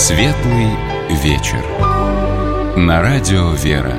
Светлый вечер. На радио «Вера».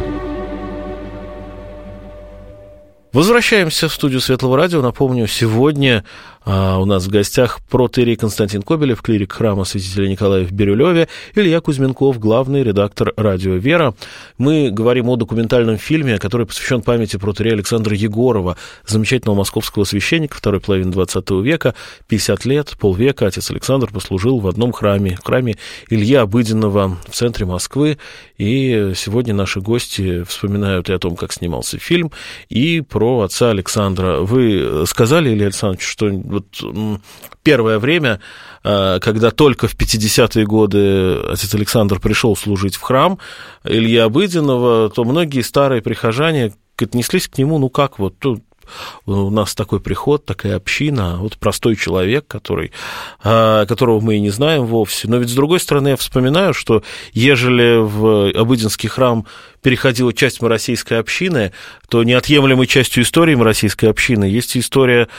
Возвращаемся в студию Светлого радио. Напомню, сегодня у нас в гостях протоиерей Константин Кобелев, клирик храма святителя Николая в Бирюлеве, Илья Кузьменков, главный редактор радио «Вера». Мы говорим о документальном фильме, который посвящен памяти протоиерея Александра Егорова, замечательного московского священника второй половины XX века. 50 лет, полвека отец Александр послужил в одном храме, в храме Ильи Обыденного в центре Москвы. И сегодня наши гости вспоминают и о том, как снимался фильм, и про отца Александра. Вы сказали, Илья Александрович, что вот первое время, когда только в 50-е годы отец Александр пришел служить в храм Ильи Обыденного, то многие старые прихожане отнеслись к нему, ну как вот, у нас такой приход, такая община, вот простой человек, которого мы и не знаем вовсе. Но ведь, с другой стороны, я вспоминаю, что ежели в Обыденский храм переходила часть мароссийской общины, то неотъемлемой частью истории мароссийской общины есть история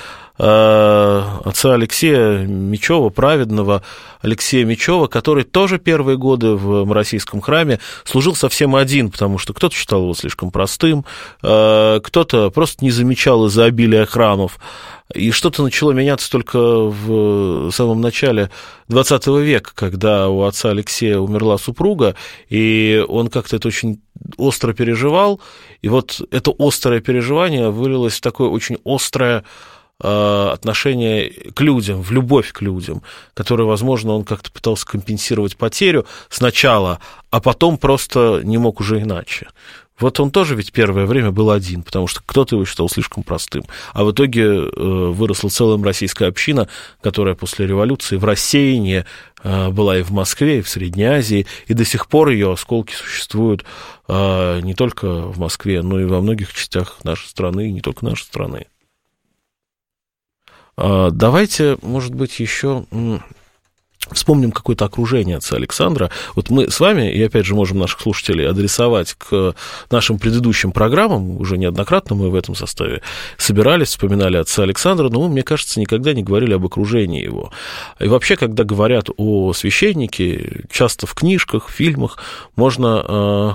отца Алексея Мечева, праведного Алексея Мечева, который тоже первые годы в Мароссийском храме служил совсем один, потому что кто-то считал его слишком простым, кто-то просто не замечал из-за обилия храмов. И что-то начало меняться только в самом начале XX века, когда у отца Алексея умерла супруга, и он как-то это очень остро переживал, и вот это острое переживание вылилось в такое очень острое отношение к людям, в любовь к людям, которое, возможно, он как-то пытался компенсировать потерю сначала, а потом просто не мог уже иначе. Вот он тоже ведь первое время был один, потому что кто-то его считал слишком простым. А в итоге выросла целая российская община, которая после революции в рассеянии была и в Москве, и в Средней Азии, и до сих пор ее осколки существуют не только в Москве, но и во многих частях нашей страны, и не только нашей страны. Давайте, может быть, еще вспомним какое-то окружение отца Александра. Вот мы с вами, и опять же можем наших слушателей адресовать к нашим предыдущим программам, уже неоднократно мы в этом составе собирались, вспоминали отца Александра, но мы, мне кажется, никогда не говорили об окружении его. И вообще, когда говорят о священнике, часто в книжках, в фильмах можно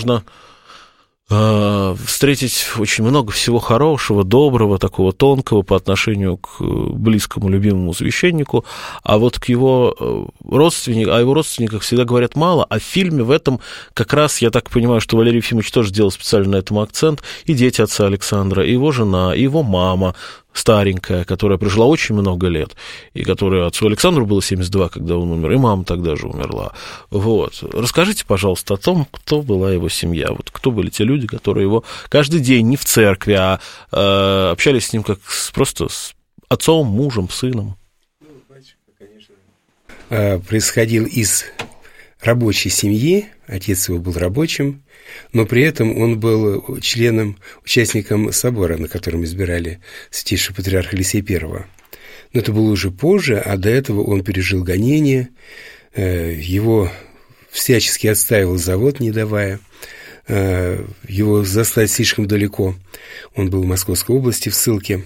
встретить очень много всего хорошего, доброго, такого тонкого по отношению к близкому, любимому священнику, а вот к его родственникам, о его родственниках всегда говорят мало, а в фильме в этом как раз, я так понимаю, что Валерий Ефимович тоже сделал специально на этом акцент, и дети отца Александра, и его жена, и его мама, старенькая, которая прожила очень много лет, и которая отцу Александру было 72, когда он умер, и мама тогда же умерла. Вот. Расскажите, пожалуйста, о том, кто была его семья, вот кто были те люди, которые его каждый день не в церкви, а общались с ним как просто с отцом, мужем, сыном. Ну, батюшка, конечно, происходил из рабочей семьи, отец его был рабочим, но при этом он был участником собора, на котором избирали святейшего патриарха Алексея I. Но это было уже позже, а до этого он пережил гонение, его всячески отстаивал завод, не давая его заслать слишком далеко. Он был в Московской области в ссылке.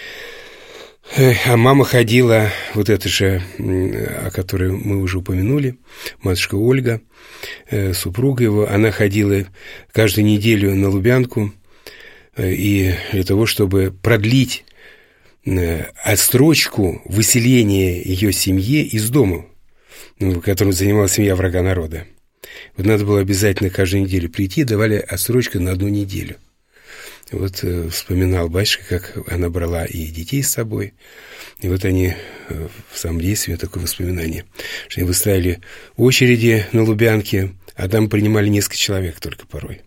А мама ходила, вот эта же, о которой мы уже упомянули, матушка Ольга, супруга его, она ходила каждую неделю на Лубянку, и для того, чтобы продлить отсрочку выселения ее семьи из дома, которым занималась семья врага народа. Вот надо было обязательно каждую неделю прийти, давали отсрочку на 1 неделю. Вот вспоминал батюшка, как она брала и детей с собой. И вот они в самом действии, такое воспоминание, что они выставили очереди на Лубянке, а там принимали несколько человек только порой.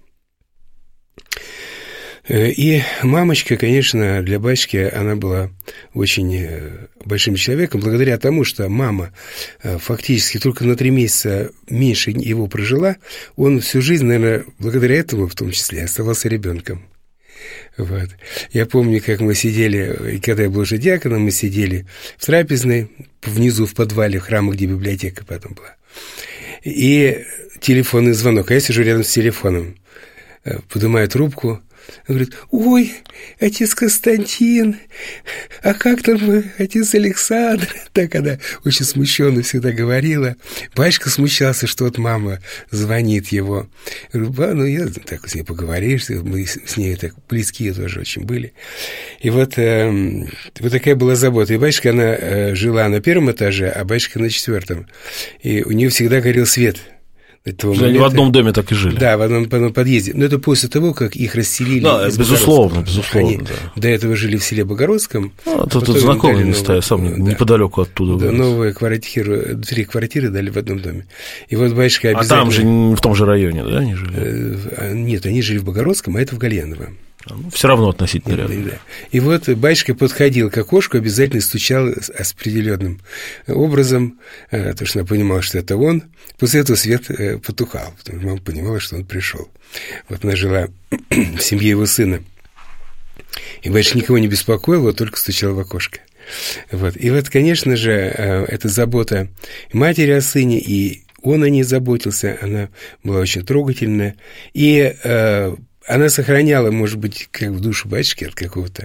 И мамочка, конечно, для батюшки она была очень большим человеком, благодаря тому, что мама фактически только на 3 месяца меньше его прожила, он всю жизнь, наверное, благодаря этому в том числе оставался ребенком. Вот. Я помню, как мы сидели, когда я был уже диаконом, мы сидели в трапезной, внизу в подвале храма, где библиотека потом была. И телефонный звонок, а я сижу рядом с телефоном, поднимаю трубку, Он говорит: ой, отец Константин, а как там отец Александр? Так она очень смущенно всегда говорила. Батюшка смущался, что вот мама звонит его. Я говорю: ну, я так с ней поговоришь, мы с ней так близкие тоже очень были. И вот такая была забота. И батюшка, она жила на первом этаже, а батюшка на 4. И у нее всегда горел свет. Они в одном доме так и жили. Да, в одном подъезде. Но это после того, как их расселили. Да, безусловно. Они да. до этого жили в селе Богородском. Тут знакомые места, я сам неподалеку оттуда вырос. Новые квартиры, 3 квартиры дали в одном доме. И вот батюшка обязательно... А там же, в том же районе, да, они жили? Нет, они жили в Богородском, а это в Гальяново. Все равно относительно рядом. Да. И вот батюшка подходил к окошку, обязательно стучал с определенным образом, потому что она понимала, что это он. После этого свет потухал, потому что мама понимала, что он пришел. Вот она жила в семье его сына. И батюшка никого не беспокоил, вот только стучал в окошко. Вот. И вот, конечно же, эта забота матери о сыне, и он о ней заботился, она была очень трогательная. И она сохраняла, может быть, как в душу батюшки от какого-то...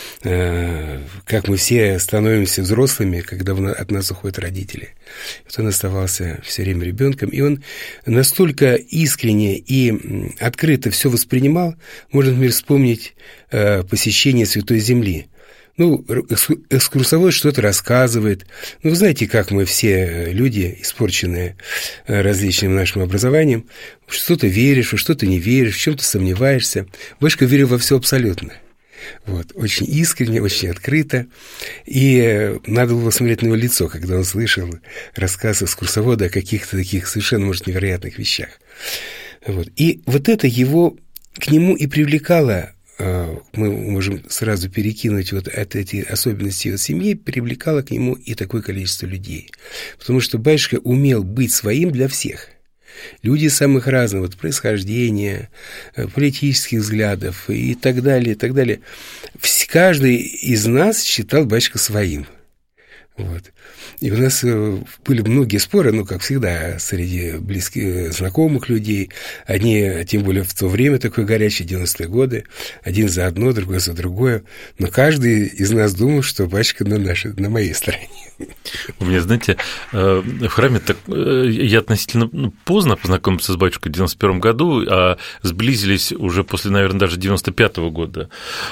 как мы все становимся взрослыми, когда от нас уходят родители. Вот он оставался все время ребенком, и он настолько искренне и открыто все воспринимал. Можно, например, вспомнить посещение Святой Земли. Ну, экскурсовод что-то рассказывает. Ну, вы знаете, как мы все люди, испорченные различным нашим образованием, что-то веришь, во что-то не веришь, в чем-то сомневаешься. Батюшка верил во все абсолютно. Вот, очень искренне, очень открыто. И надо было смотреть на его лицо, когда он слышал рассказ экскурсовода о каких-то таких совершенно, может, невероятных вещах. Вот. И вот это его к нему и привлекало. Мы можем сразу перекинуть вот эти особенности его семьи, привлекало к нему и такое количество людей. Потому что батюшка умел быть своим для всех. Люди самых разных, вот, происхождения, политических взглядов и так далее, и так далее. Каждый из нас считал батюшка своим. Вот. И у нас были многие споры, ну, как всегда, среди близких, знакомых людей. Одни, тем более в то время, такое горячее, 90-е годы, один за одно, другой за другое. Но каждый из нас думал, что батюшка на моей стороне. У меня, знаете, в храме я относительно поздно познакомился с батюшкой в 91 году, а сблизились уже после, наверное, даже 95-го года.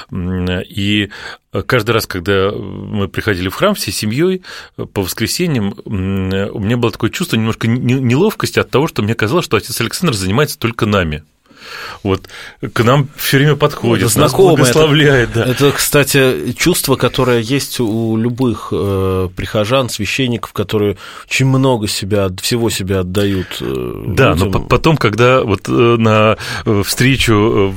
И каждый раз, когда мы приходили в храм всей семьей по воскресеньям, у меня было такое чувство немножко неловкости от того, что мне казалось, что отец Александр занимается только нами. Вот к нам все время подходит, нас благословляет. Это, кстати, чувство, которое есть у любых прихожан, священников, которые очень много всего себя отдают. Да, людям. Но потом, когда вот на встречу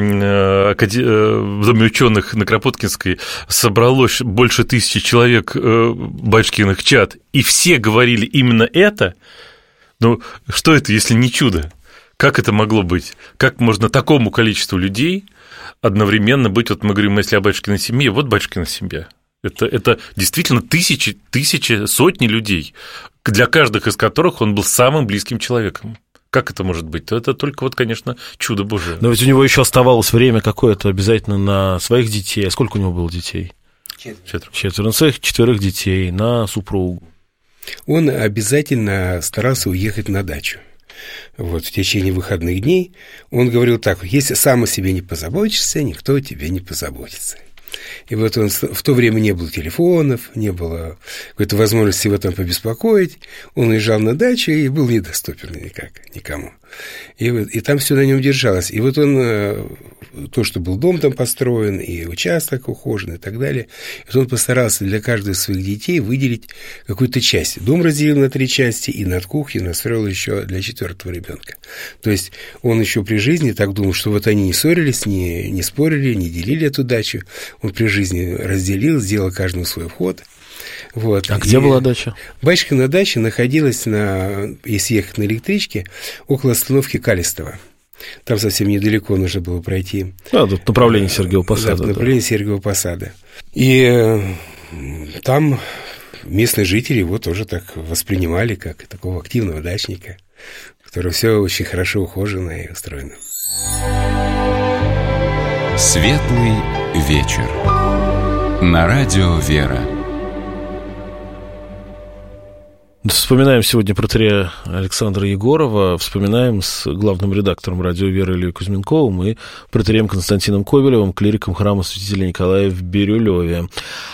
в Доме ученых на Кропоткинской собралось больше 1000 человек батюшкиных чад, и все говорили именно это, ну, что это, если не чудо? Как это могло быть? Как можно такому количеству людей одновременно быть? Вот мы говорим, если о батюшкиной семье, вот батюшкина семья. Это действительно тысячи, сотни людей, для каждых из которых он был самым близким человеком. Как это может быть? Это только, вот, конечно, чудо Божие. Но ведь у него еще оставалось время какое-то обязательно на своих детей. А сколько у него было детей? 4. На своих 4 детей, на супругу. Он обязательно старался уехать на дачу. Вот, в течение выходных дней он говорил так: если сам о себе не позаботишься, никто о тебе не позаботится. И вот он, в то время не было телефонов, не было какой-то возможности его там побеспокоить. Он уезжал на дачу и был недоступен никому. И там все на нем держалось. И вот он, то, что был дом там построен, и участок ухожен, и так далее, и он постарался для каждого из своих детей выделить какую-то часть. Дом разделил на 3 части, и над кухней настроил еще для 4-го ребенка. То есть он еще при жизни так думал, что вот они не ссорились, не спорили, не делили эту дачу. Он при жизни разделил, сделал каждому свой вход. Вот. А где была дача? Батюшкина дача находилась, если ехать на электричке, около остановки Калистова. Там совсем недалеко нужно было пройти. Тут направление Сергиева Посада. Да, направление Сергиева Посада. И там местные жители его тоже так воспринимали, как такого активного дачника, у которого все очень хорошо ухожено и устроено. Светлый вечер. На радио «Вера». Вспоминаем сегодня протоиерея Александра Егорова, вспоминаем с главным редактором радио «Вера» Ильей Кузьменковым и протоиереем Константином Кобелевым, клириком храма Святителя Николая в Бирюлеве.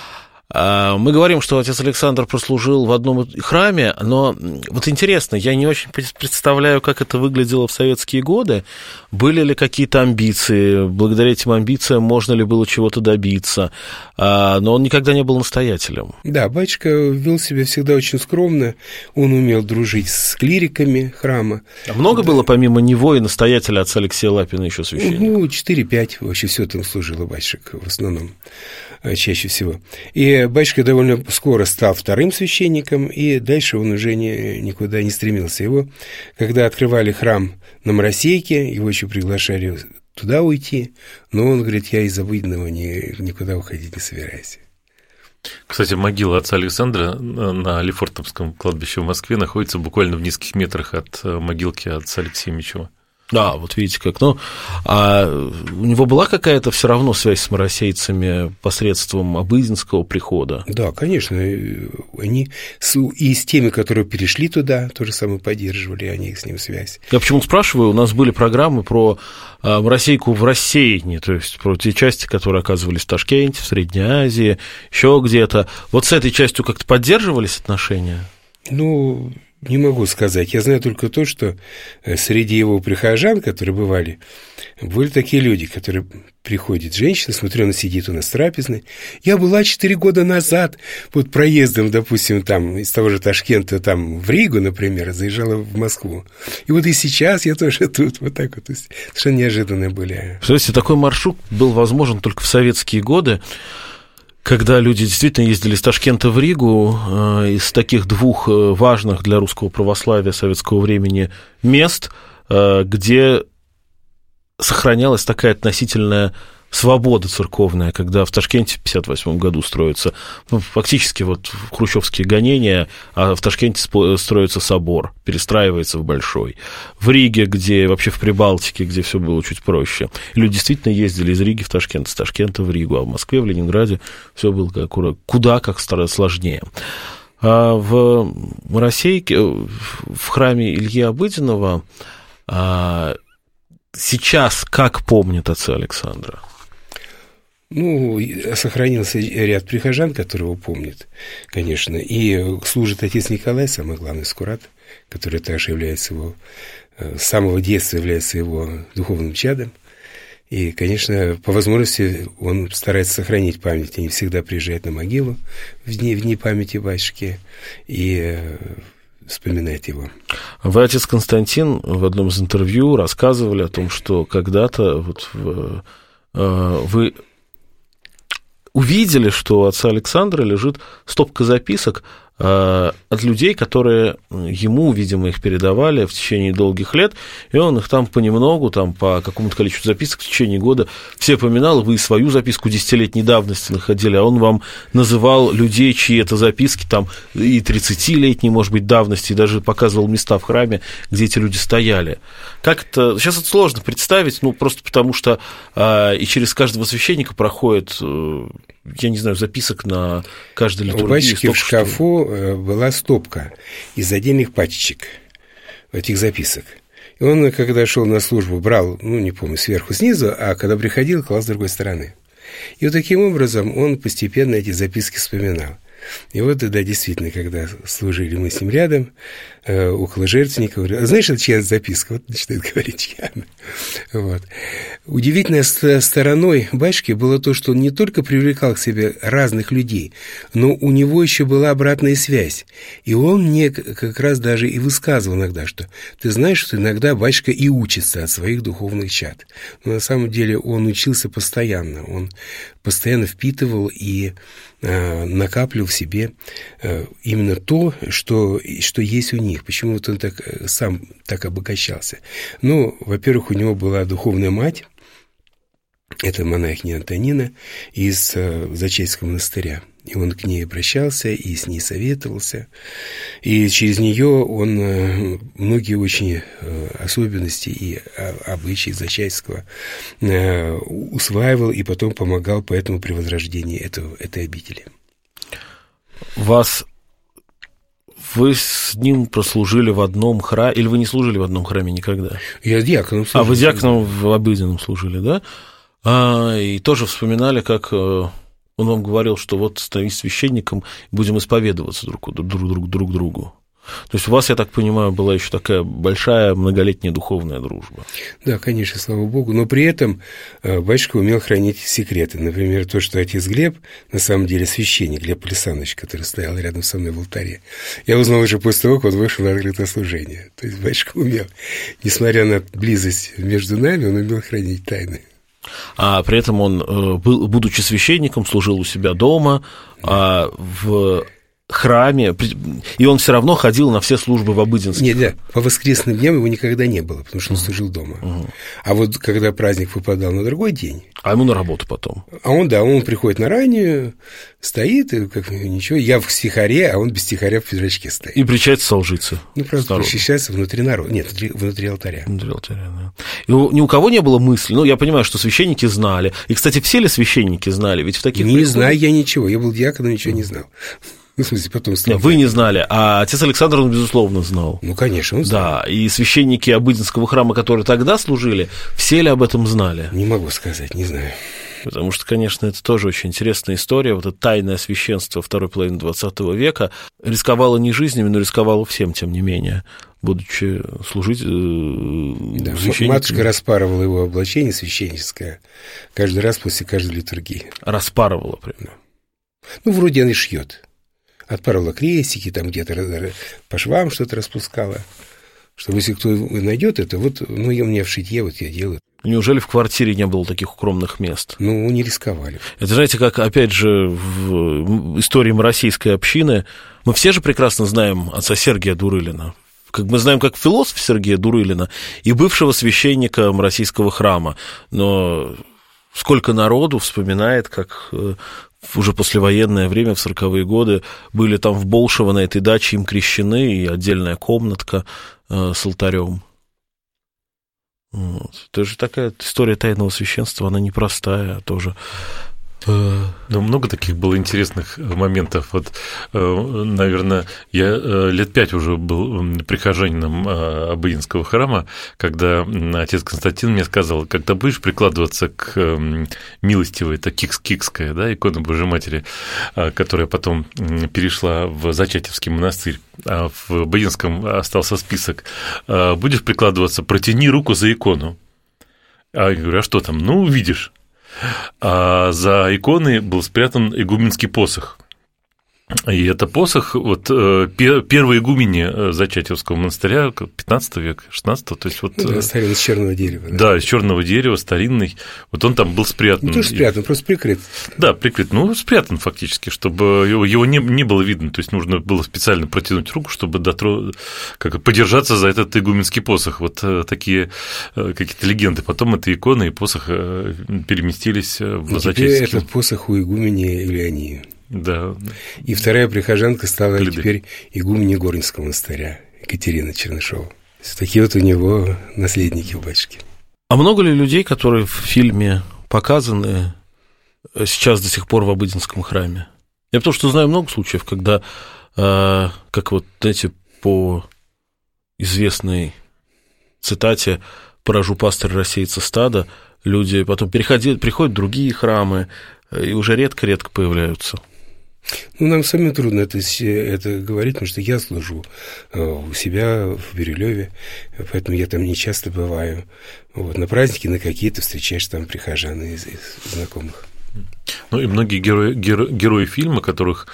Мы говорим, что отец Александр прослужил в одном храме, но вот интересно, я не очень представляю, как это выглядело в советские годы. Были ли какие-то амбиции? Благодаря этим амбициям можно ли было чего-то добиться? Но он никогда не был настоятелем. Да, батюшка вел себя всегда очень скромно. Он умел дружить с клириками храма. А много было помимо него и настоятеля отца Алексея Лапина еще священников? 4-5 вообще все там служило батюшек в основном, чаще всего. И батюшка довольно скоро стал вторым священником, и дальше он уже никуда не стремился. Его, когда открывали храм на Моросейке, его еще приглашали туда уйти, но он говорит, я из обыденного никуда уходить не собираюсь. Кстати, могила отца Александра на Лефортовском кладбище в Москве находится буквально в нескольких метрах от могилки отца Алексея Мечева. Да, вот видите как. Ну, а у него была какая-то все равно связь с моросейцами посредством обыденского прихода? Да, конечно. Они и с теми, которые перешли туда, то же самое поддерживали, они с ним связь. Я почему спрашиваю, у нас были программы про моросейку в рассеянии, то есть про те части, которые оказывались в Ташкенте, в Средней Азии, еще где-то. Вот с этой частью как-то поддерживались отношения? Ну, не могу сказать. Я знаю только то, что среди его прихожан, которые бывали, были такие люди, которые приходят, женщина, смотрю, она сидит у нас в трапезной. Я была 4 года назад, вот проездом, допустим, там, из того же Ташкента, там, в Ригу, например, заезжала в Москву. И вот и сейчас я тоже тут, вот так вот. То есть, совершенно неожиданные были. Представляете, такой маршрут был возможен только в советские годы, когда люди действительно ездили из Ташкента в Ригу, из таких двух важных для русского православия советского времени мест, где сохранялась такая относительная свобода церковная, когда в Ташкенте в 1958 году строятся, фактически вот хрущевские гонения, а в Ташкенте строится собор, перестраивается в большой. В Риге, где вообще в Прибалтике, где все было чуть проще. Люди действительно ездили из Риги в Ташкент, из Ташкента в Ригу, а в Москве, в Ленинграде все было куда как сложнее. А в Моросейке, в храме Ильи Обыденного, сейчас как помнят отца Александра? Ну, сохранился ряд прихожан, которые его помнят, конечно. И служит отец Николай, самый главный скурат, который также является его, с самого детства является его духовным чадом. И, конечно, по возможности он старается сохранить память. Они всегда приезжают на могилу в дни памяти батюшки и вспоминает его. Вы, отец Константин, в одном из интервью рассказывали о том, что когда-то вот вы увидели, что у отца Александра лежит стопка записок от людей, которые ему, видимо, их передавали в течение долгих лет, и он их там понемногу, там по какому-то количеству записок в течение года все поминал, вы свою записку 10-летней давности находили, а он вам называл людей, чьи это записки там и 30-летней, может быть, давности, и даже показывал места в храме, где эти люди стояли. Как это? Сейчас это сложно представить, ну, просто потому что и через каждого священника проходит, я не знаю, записок на каждой литургии. У батюшки в шкафу была стопка из отдельных пачечек этих записок. И он, когда шел на службу, брал, ну, не помню, сверху, снизу, а когда приходил, клал с другой стороны. И вот таким образом он постепенно эти записки вспоминал. И вот, да, действительно, когда служили мы с ним рядом, около жертвенника, говорю, знаешь, это чья записка? Вот начинает говорить чья. Вот. Удивительной стороной батюшки было то, что он не только привлекал к себе разных людей, но у него еще была обратная связь. И он мне как раз даже и высказывал иногда, что ты знаешь, что иногда батюшка и учится от своих духовных чад. Но на самом деле он учился постоянно. Он постоянно впитывал и накапливал в себе именно то, что есть у них. Почему вот он сам так обогащался? Ну, во-первых, у него была духовная мать, это монахиня Антонина из Зачатского монастыря. И он к ней обращался и с ней советовался. И через нее он многие очень особенности и обычаи Зачатского усваивал и потом помогал поэтому при возрождении этой обители. Вы с ним прослужили в одном храме, или вы не служили в одном храме никогда? Я диаконом служил. Вы диаконом в обыденном служили, да? И тоже вспоминали, как он вам говорил, что вот становись священником, будем исповедоваться друг другу. То есть у вас, я так понимаю, была еще такая большая многолетняя духовная дружба. Да, конечно, слава Богу. Но при этом батюшка умел хранить секреты. Например, то, что отец Глеб, на самом деле священник, Глеб Александрович, который стоял рядом со мной в алтаре, я узнал уже после того, как он вышел на открытое служение. То есть батюшка умел, несмотря на близость между нами, он умел хранить тайны. А при этом он, будучи священником, служил у себя дома, в храме, и он все равно ходил на все службы в обыденских. Нет, да, по воскресным дням его никогда не было, потому что он служил дома. А вот когда праздник выпадал на другой день... А ему на работу потом? Он приходит на раннюю, стоит, и как ничего, я в стихаре, а он без стихаря в пиджачке стоит. И причается Солжицы. Просто причащается внутри народа. Нет, внутри алтаря. Внутри алтаря, да. И ни у кого не было мысли, я понимаю, что священники знали. И, кстати, все ли священники знали? Ведь в таких Не знаю я ничего, я был диаконом, ничего не знал. В смысле, потом стал. Вы не знали, а отец Александр, он, безусловно, знал. Конечно, он знал. Да, и священники обыденского храма, которые тогда служили, все ли об этом знали? Не могу сказать, не знаю. Потому что, конечно, это тоже очень интересная история. Вот это тайное священство второй половины XX века рисковало не жизнями, но рисковало всем, тем не менее, будучи служить священником. Матушка распарывала его облачение священническое каждый раз после каждой литургии. Распарывала прям? Вроде она и шьет. Отпарывала крестики, там где-то по швам что-то распускала. Чтобы если кто найдет это, я мне в шитье, я делаю. Неужели в квартире не было таких укромных мест? Не рисковали. Это, знаете, как, опять же, в истории российской общины, мы все же прекрасно знаем отца Сергия Дурылина. Мы знаем как философа Сергия Дурылина и бывшего священника Российского храма. Но сколько народу вспоминает, как уже послевоенное время, в 40-е годы, были там в Болшево на этой даче им крещены, и отдельная комнатка с алтарем. Это же такая история тайного священства, она непростая тоже. Много таких было интересных моментов. Наверное, я лет 5 уже был прихожанином Обыденского храма, когда отец Константин мне сказал: когда будешь прикладываться к милостивой, это Кикская, да, икона Божьей Матери, которая потом перешла в Зачатевский монастырь, а в Обыденском остался список, будешь прикладываться, протяни руку за икону. А я говорю: а что там? Увидишь. А за иконой был спрятан игуменский посох. И это посох первой игумени Зачатевского монастыря 15 века, 16, то есть старинный, из черного дерева. Да, из черного дерева, старинный. Он там был спрятан. Тоже спрятан, просто прикрыт. Да, прикрыт. Спрятан фактически, чтобы его не было видно. То есть нужно было специально протянуть руку, чтобы подержаться за этот игуменский посох. Такие какие-то легенды. Потом эта икона и посох переместились в Зачатевский. Теперь этот посох у игумени Ильянии. Да. И вторая прихожанка стала теперь игуменей Горнского монастыря, Екатерина Чернышова. Такие у него наследники у батюшки. А много ли людей, которые в фильме показаны, сейчас до сих пор в Обыденском храме? Я потому что знаю много случаев, когда, как по известной цитате «Поражу пастырь, рассеется стадо», люди потом приходят в другие храмы и уже редко-редко появляются. Нам самим трудно это говорить, потому что я служу у себя в Бирюлеве, поэтому я там не часто бываю. На праздники, на какие-то встречаешь там прихожан из знакомых. И многие герои фильма, которых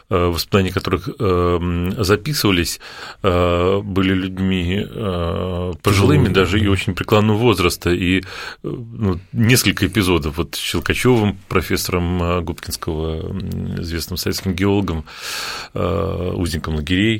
воспоминания которых записывались, были людьми пожилыми даже и очень преклонного возраста, и несколько эпизодов, вот с Щелкачевым, профессором Губкинского, известным советским геологом, узником лагерей,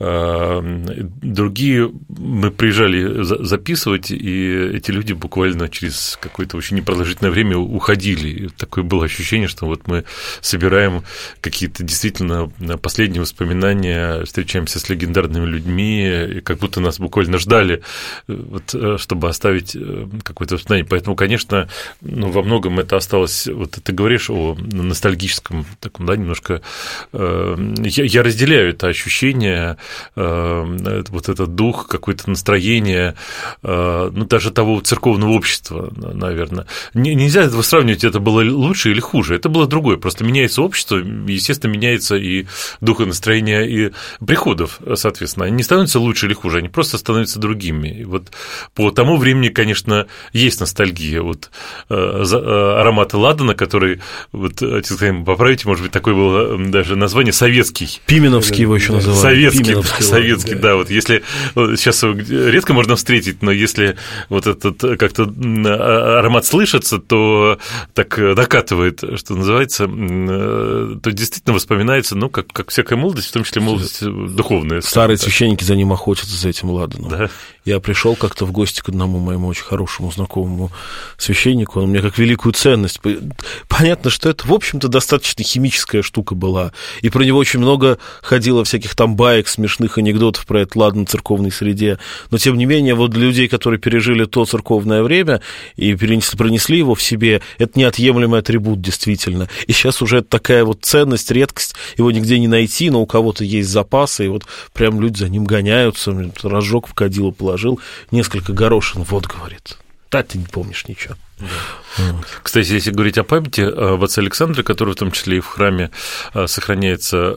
другие мы приезжали записывать, и эти люди буквально через какое-то очень непродолжительное время уходили. И такое было ощущение, что вот мы собираем какие-то действительно последние воспоминания, встречаемся с легендарными людьми, и как будто нас буквально ждали, вот, чтобы оставить какое-то воспоминание. Поэтому, конечно, во многом это осталось, вот ты говоришь о ностальгическом таком, да, немножко, я разделяю это ощущение, вот этот дух, какое-то настроение, даже того церковного общества, наверное. Нельзя этого сравнивать, это было лучше или хуже, это было другое, просто меняется общество, естественно, меняется и дух, и настроение, и приходов, соответственно, они не становятся лучше или хуже, они просто становятся другими. И вот по тому времени, конечно, есть ностальгия, вот ароматы ладана, который, вот, поправите, может быть, такое было даже название, советский. Пименовский его еще называют. Советский, да, вот если сейчас редко можно встретить, но если вот этот как-то аромат слышится, то так накатывает, что называется, то действительно воспоминается, как всякая молодость, в том числе молодость духовная. Старые священники за ним охотятся, за этим ладаном. Да. Я пришел как-то в гости к одному моему очень хорошему знакомому священнику, он мне как великую ценность. Понятно, что это, в общем-то, достаточно химическая штука была, и про него очень много ходило всяких там баек, смешных анекдотов про этот ладан в церковной среде, но, тем не менее, вот для людей, которые пережили то церковное время и пронесли его в себе, это неотъемлемый атрибут, действительно. И сейчас уже это такая вот ценность, редкость, его нигде не найти, но у кого-то есть запасы, и вот прям люди за ним гоняются, разжег в кадило, положил несколько горошин, вот, говорит, да, ты не помнишь ничего. Да. Кстати, если говорить о памяти об отце Александре, который в том числе и в храме сохраняется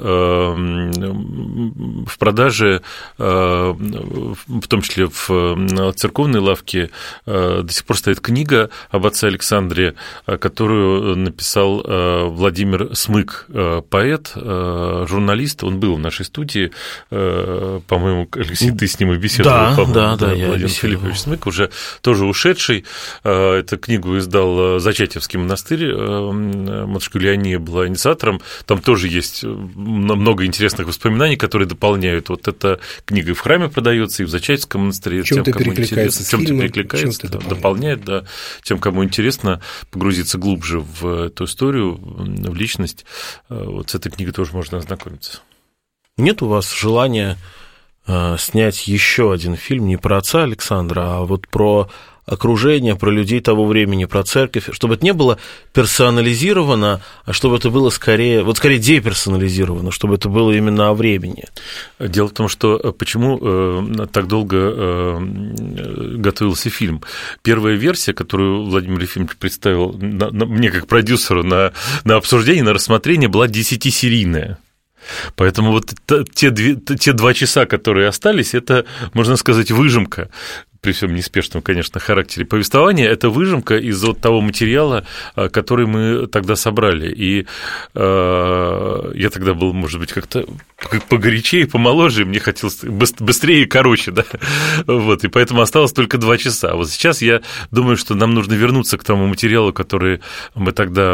в продаже, в том числе в церковной лавке, до сих пор стоит книга об отце Александре, которую написал Владимир Смык, поэт, журналист, он был в нашей студии, по-моему, Алексей, ты с ним и беседовал. Да, Владимир Филиппович Смык, уже тоже ушедший. Эту книгу издал Зачатевский монастырь, матушка Леония была инициатором, там тоже есть много интересных воспоминаний, которые дополняют. Вот эта книга и в храме продается, и в Зачатевском монастыре. Чем-то перекликается с фильмом, перекликается, дополняет, да. Тем, кому интересно погрузиться глубже в эту историю, в личность, вот с этой книгой тоже можно ознакомиться. Нет у вас желания снять еще один фильм не про отца Александра, а вот про окружение, про людей того времени, про церковь, чтобы это не было персонализировано, а чтобы это было скорее деперсонализировано, чтобы это было именно о времени. Дело в том, что почему так долго готовился фильм. Первая версия, которую Владимир Ефимович представил мне как продюсеру на обсуждение, на рассмотрение, была 10-серийная. Поэтому вот те 2 часа, которые остались, это, можно сказать, выжимка. При всем неспешном, конечно, характере повествования, это выжимка из вот того материала, который мы тогда собрали. И я тогда был, может быть, как-то погорячее, помоложе, мне хотелось быстрее и короче, да, вот, и поэтому осталось только 2 часа. Вот сейчас я думаю, что нам нужно вернуться к тому материалу, который мы тогда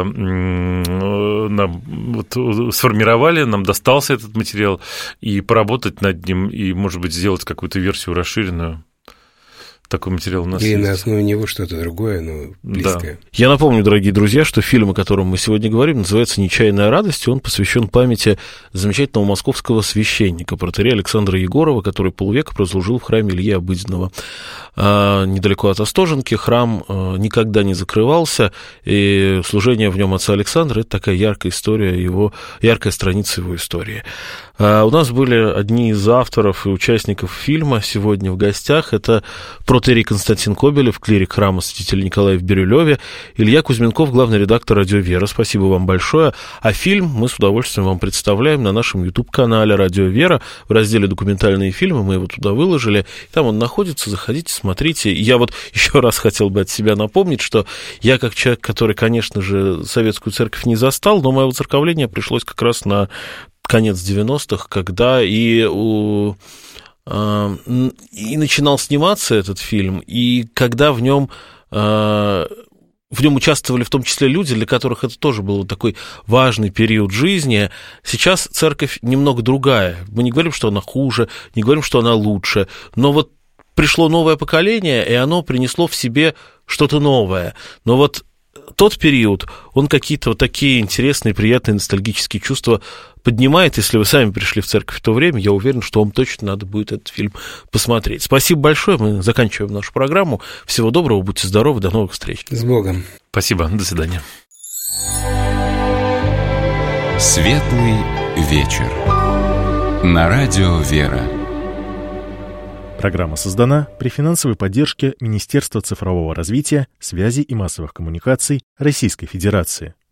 сформировали, нам достался этот материал, и поработать над ним, и, может быть, сделать какую-то версию расширенную. Такой материал у нас есть. И на основе него что-то другое, но близкое. Да. Я напомню, дорогие друзья, что фильм, о котором мы сегодня говорим, называется «Нечаянная радость», и он посвящен памяти замечательного московского священника, протоиерея Александра Егорова, который полвека прослужил в храме Ильи Обыденного. Недалеко от Остоженки храм никогда не закрывался, и служение в нем отца Александра – это такая яркая история, яркая страница его истории. У нас были одни из авторов и участников фильма сегодня в гостях. Это протоиерей Константин Кобелев, клирик храма святителя Николая в Бирюлеве, Илья Кузьменков, главный редактор «Радио Вера». Спасибо вам большое. А фильм мы с удовольствием вам представляем на нашем YouTube-канале «Радио Вера» в разделе «Документальные фильмы». Мы его туда выложили. Там он находится. Заходите, смотрите. Я вот еще раз хотел бы от себя напомнить, что я как человек, который, конечно же, советскую церковь не застал, но мое воцерковление пришлось как раз на конец 90-х, когда и начинал сниматься этот фильм, и когда в нем участвовали в том числе люди, для которых это тоже был такой важный период жизни. Сейчас церковь немного другая. Мы не говорим, что она хуже, не говорим, что она лучше, но вот пришло новое поколение, и оно принесло в себе что-то новое. Но вот тот период, он какие-то вот такие интересные, приятные, ностальгические чувства поднимает. Если вы сами пришли в церковь в то время, я уверен, что вам точно надо будет этот фильм посмотреть. Спасибо большое, мы заканчиваем нашу программу. Всего доброго, будьте здоровы, до новых встреч. С Богом. Спасибо, до свидания. Светлый вечер. На радио «Вера». Программа создана при финансовой поддержке Министерства цифрового развития, связи и массовых коммуникаций Российской Федерации.